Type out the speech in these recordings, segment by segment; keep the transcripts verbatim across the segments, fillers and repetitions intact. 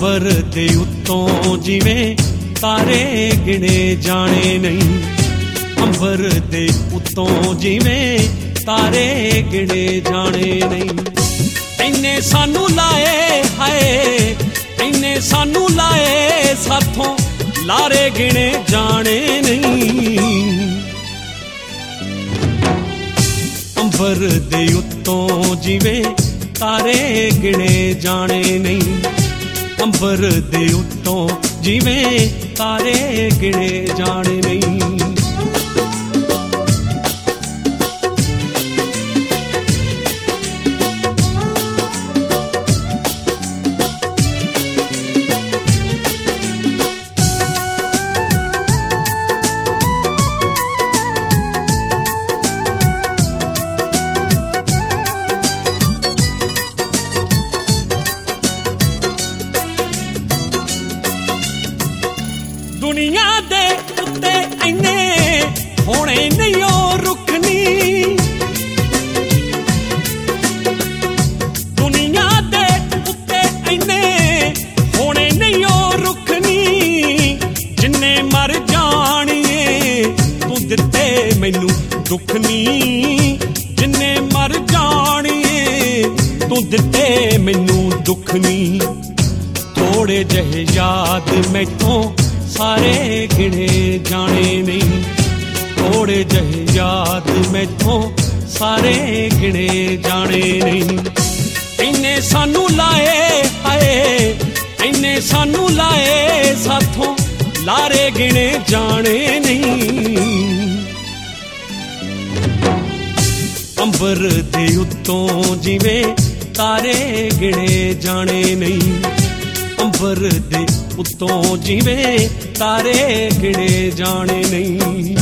ਅੰਬਰ ਦੇ ਉੱਤੋਂ ਜਿਵੇਂ ਤਾਰੇ ਗਿਣੇ ਜਾਣੇ ਨਹੀਂ, ਅੰਬਰ ਦੇ ਉੱਤੋਂ ਜਿਵੇਂ ਤਾਰੇ ਗਿਣੇ ਜਾਣੇ ਨਹੀਂ। ਇੰਨੇ ਸਾਨੂੰ ਲਾਏ ਹਾਏ, ਇੰਨੇ ਸਾਨੂੰ ਲਾਏ, ਸਾਥੋਂ ਲਾਰੇ ਗਿਣੇ ਜਾਣੇ ਨਹੀਂ। ਅੰਬਰ ਦੇ ਉੱਤੋਂ ਜਿਵੇਂ ਤਾਰੇ ਗਿਣੇ ਜਾਣੇ ਨਹੀਂ, ਅੰਬਰ ਦੇ ਉੱਤੋਂ ਜਿਵੇਂ ਤਾਰੇ ਗਿਣੇ ਜਾਣੇ ਨਹੀਂ। ਦੁਨੀਆ ਦੇ ਉੱਤੇ ਇੰਨੇ ਹੋਣੇ ਨਹੀਂ ਉਹ ਰੁੱਖ ਨੀ, ਦੁਨੀਆ ਦੇ ਉੱਤੇ ਇੰਨੇ ਹੋਣੇ ਨਹੀਂ ਉਹ ਰੁੱਖ ਨੀ, ਜਿੰਨੇ ਮਰ ਜਾਣੀਏ ਤੂੰ ਦਿੱਤੇ ਮੈਨੂੰ ਦੁੱਖ ਨੀ, ਜਿੰਨੇ ਮਰ ਜਾਣੀਏ ਤੂੰ ਦਿੱਤੇ ਮੈਨੂੰ ਦੁੱਖ ਨੀ। ਥੋੜੇ ਜਿਹੇ ਯਾਦ ਮੈਥੋਂ ਸਾਰੇ ਗਿਣੇ ਜਾਣੇ ਨਹੀਂ, ਥੋੜੇ ਜਿਹੇ ਯਾਦ ਮੈਥੋਂ ਸਾਰੇ ਗਿਣੇ ਜਾਣੇ ਨਹੀਂ। ਇੰਨੇ ਸਾਨੂੰ ਲਾਏ ਹਾਏ, ਇੰਨੇ ਸਾਨੂੰ ਲਾਏ, ਸਾਥੋਂ ਲਾਰੇ ਗਿਣੇ ਜਾਣੇ ਨਹੀਂ। ਅੰਬਰ ਦੇ ਉੱਤੋਂ ਜਿਵੇਂ ਤਾਰੇ ਗਿਣੇ ਜਾਣੇ ਨਹੀਂ, ਅੰਬਰ ਦੇ ਉੱਤੋਂ ਜਿਵੇਂ ਤਾਰੇ ਗਿਣੇ ਜਾਣੇ ਨਹੀਂ।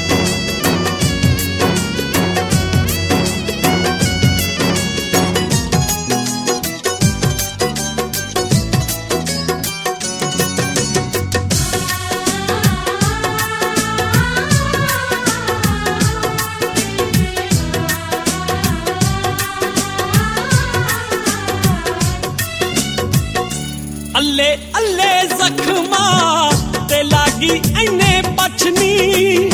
ਅੱਲੇ ਅੱਲੇ ਜ਼ਖਮਾਂ ਤੇ ਲਾਗੀ ਇੰਨੇ ਪਛਨੀ,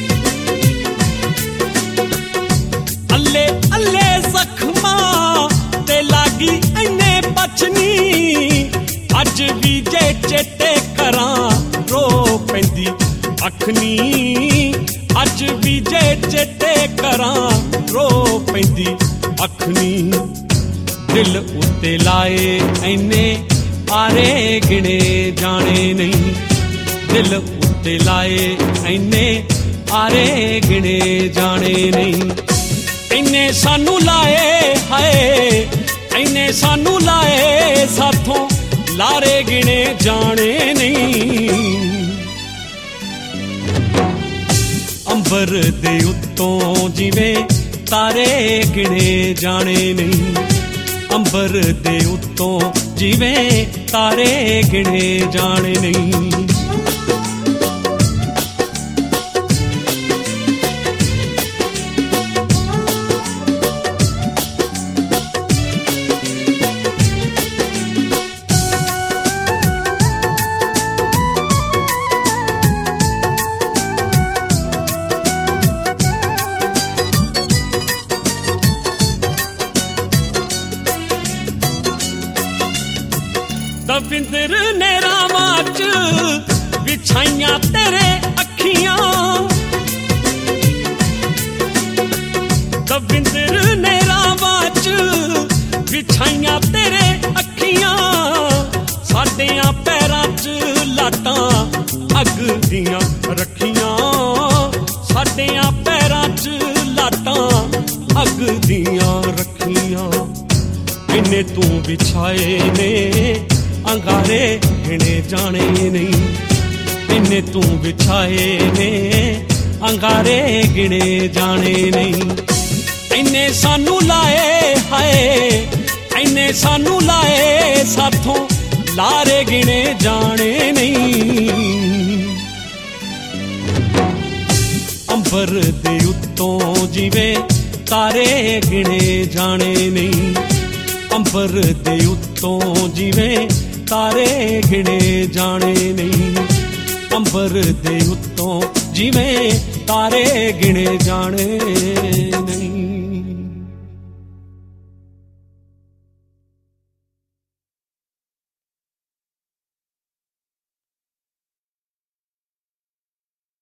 ਅੱਲੇ ਅੱਲੇ ਜ਼ਖਮਾਂ ਤੇ ਲਾਗੀ ਇੰਨੇ ਪਛਨੀ, ਅੱਜ ਵੀ ਜੇ ਚੇਤੇ ਕਰਾਂ ਰੋ ਪੈਂਦੀ ਅੱਖ ਨੀ, ਅੱਜ ਵੀ ਜੇ ਚੇਤੇ ਕਰਾਂ ਰੋ ਪੈਂਦੀ ਅੱਖ ਨੀ। ਦਿਲ ਉੱਤੇ ਲਾਏ ਇੰਨੇ ਆਰੇ ਗਿਣੇ ਜਾਣੇ ਨਹੀਂ, ਦਿਲ ਉੱਤੇ ਲਾਏ ਇੰਨੇ ਆਰੇ ਗਿਣੇ ਜਾਣੇ ਨਹੀਂ। ਇੰਨੇ ਸਾਨੂੰ ਲਾਏ ਹਾਏ, ਇੰਨੇ ਸਾਨੂੰ ਲਾਏ, ਸਾਥੋਂ ਲਾਰੇ ਗਿਣੇ ਜਾਣੇ ਨਹੀਂ। ਅੰਬਰ ਦੇ ਉੱਤੋਂ ਜਿਵੇਂ ਤਾਰੇ ਗਿਣੇ ਜਾਣੇ ਨਹੀਂ, ਅੰਬਰ ਦੇ ਉੱਤੋਂ ਜਿਵੇਂ ਤਾਰੇ ਗਿਣੇ ਜਾਣੇ ਨਹੀਂ। ਦਵਿੰਦਰ ਨੇ ਰਾਵਾਂ ਚ ਵਿਛਾਈਆਂ ਤੇਰੇ ਅੱਖੀਆਂ, ਦਵਿੰਦਰ ਨੇ ਰਾਵਾਂ ਚ ਵਿਛਾਈਆਂ ਤੇਰੇ ਅੱਖੀਆਂ, ਸਾਡਿਆਂ ਪੈਰਾਂ ਚ ਲਾਟਾਂ ਅੱਗ ਦੀਆਂ ਰੱਖੀਆਂ, ਸਾਡਿਆਂ ਪੈਰਾਂ ਚ ਲਾਟਾਂ ਅੱਗ ਦੀਆਂ ਰੱਖੀਆਂ। ਇੰਨੇ ਤੂੰ ਵਿਛਾਏ ਨੇ ਅੰਗਾਰੇ ਗਿਣੇ ਜਾਣੇ ਨਹੀਂ, ਇੰਨੇ ਤੂੰ ਵਿਛਾਏ ਨੇ ਅੰਗਾਰੇ ਗਿਣੇ ਜਾਣੇ ਨਹੀਂ। ਇੰਨੇ ਸਾਨੂੰ ਲਾਏ ਹਾਏ, ਇੰਨੇ ਸਾਨੂੰ ਲਾਏ, ਸਾਥੋਂ ਲਾਰੇ ਗਿਣੇ ਜਾਣੇ ਨਹੀਂ। ਅੰਬਰ ਦੇ ਉੱਤੋਂ ਜਿਵੇਂ ਤਾਰੇ ਗਿਣੇ ਜਾਣੇ ਨਹੀਂ, ਅੰਬਰ ਦੇ ਉੱਤੋਂ ਜਿਵੇਂ ਤਾਰੇ ਗਿਣੇ ਜਾਣੇ ਨਹੀਂ। ਅੰਬਰ ਦੇ ਉੱਤੋਂ ਜਿਵੇਂ ਤਾਰੇ ਗਿਣੇ ਜਾਣੇ ਨਹੀਂ।